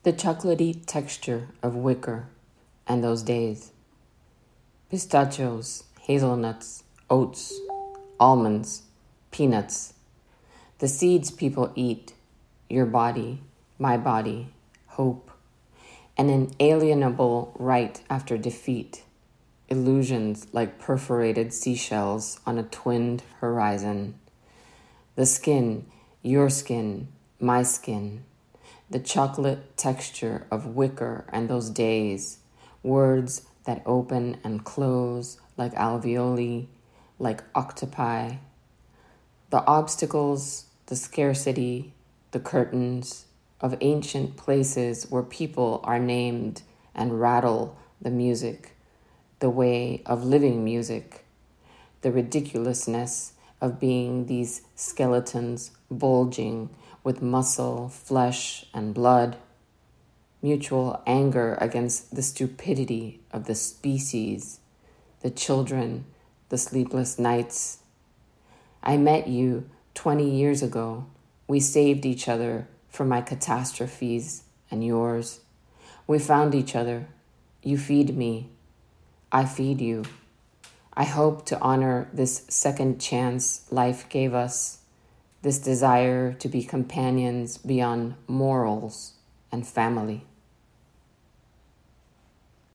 The chocolatey texture of wicker and those days. Pistachios, hazelnuts, oats, almonds, peanuts. The seeds people eat, your body, my body, hope. An inalienable right after defeat. Illusions like perforated seashells on a twinned horizon. The skin, your skin, my skin. The chocolate texture of wicker and those days. Words that open and close like alveoli, like octopi. The obstacles, the scarcity, the curtains of ancient places where people are named and rattle the music, the way of living music, the ridiculousness of being these skeletons bulging with muscle, flesh, and blood, mutual anger against the stupidity of the species, the children, the sleepless nights. I met you 20 years ago. We saved each other from my catastrophes and yours. We found each other. You feed me. I feed you. I hope to honor this second chance life gave us, this desire to be companions beyond morals and family.